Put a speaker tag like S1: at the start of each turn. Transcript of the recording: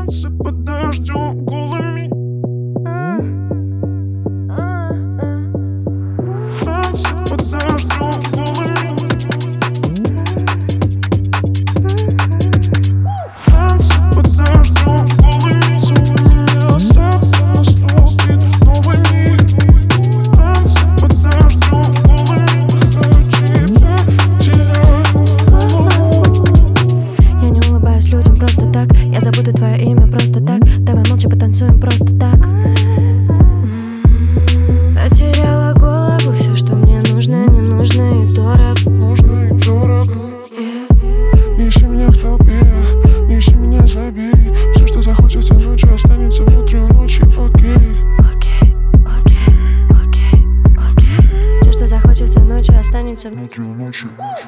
S1: Танцы под дождем голыми. Танцы под дождем голыми. Танцы под дождем голыми. Целуй меня, ставь на стол, спит новый мир. Танцы под дождем голыми. Тебя теряю голову.
S2: Я не улыбаюсь людям просто так. Я забуду твое имя просто так. Давай молча потанцуем просто так. Потеряла голову, все, что мне нужно, не нужно и дорог.
S1: Нужно и дорого. Не ищи меня в толпе, не ищи меня, забей. Все, что захочется ночью, останется внутри ночи, окей.
S2: Окей, окей, окей, окей. Все, что захочется ночью, останется
S1: Внутри ночи.